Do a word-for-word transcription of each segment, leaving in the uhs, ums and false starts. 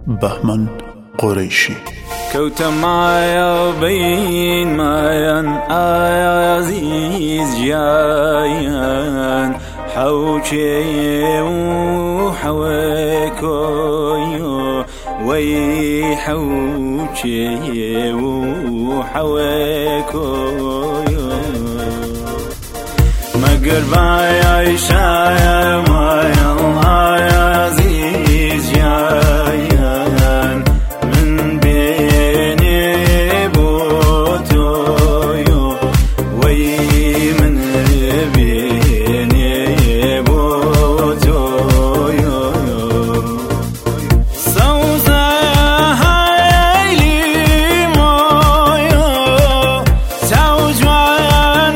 بەهمەن قوڕیشی كوت معايا بين مايان آيا عزيز جايان حوشي وحويكويو وي حوشي وحويكويو مقربايا إشايا مايا آيا عزيز جايان من بيني بوتويو وي من بيني بوتويو صوصا هاي لي مويو سوجوان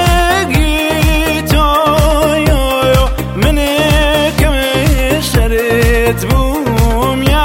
مرقيتويو من كم شريت بوم يا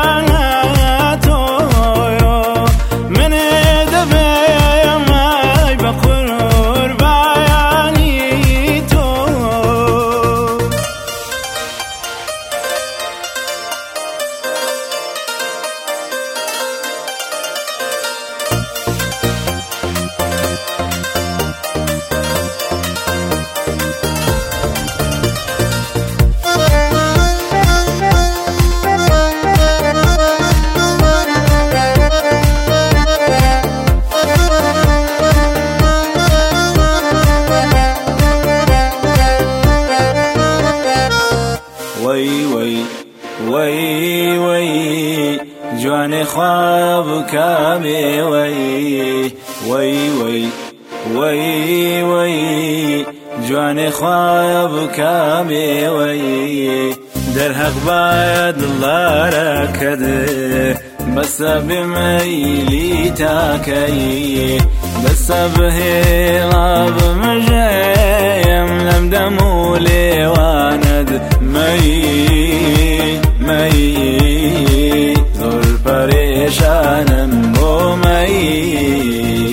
وي وي وي وي جواني خواب كامي وي وي وي وي وي جواني خواب كامي وي درهق بايد الله ركده بس بميلي تاكي بس بهيلا بمجيم لم دمولي واند مي مي زور پریشانم بو مي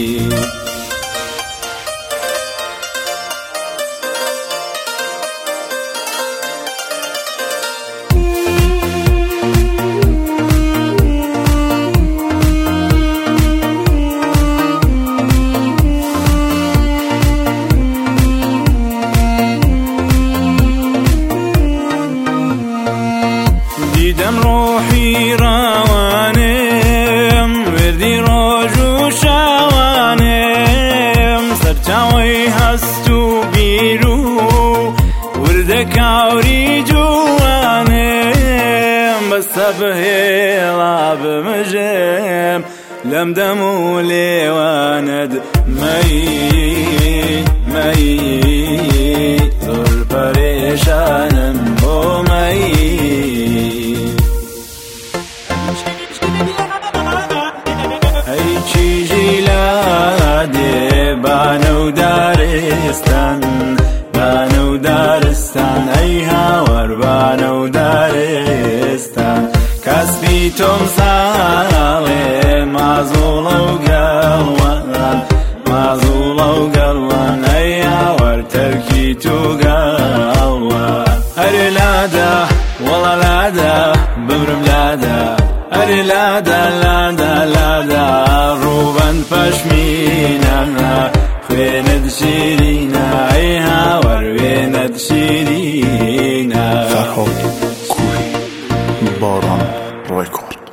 دم روحي روانم وردي روجو شوانم سرچاوي هستو بيرو وردك عوري جوانم بس بهيلا بمجم لم دمو ليواند مي مي زور پریشانم بو مي بانو دارستان بانو دارستان ای هاور بانو دارستان کسبی توم ساله مازولو گلوان مازولو گلوان ای هاور ترکی تو گلوان اری لادا والله لادا ببرم لادا اری لادا لادا لادا روبان پشمینا خویند شیرینا ای هاور ویند شیرینا فرهاد کوهی باران رکورد.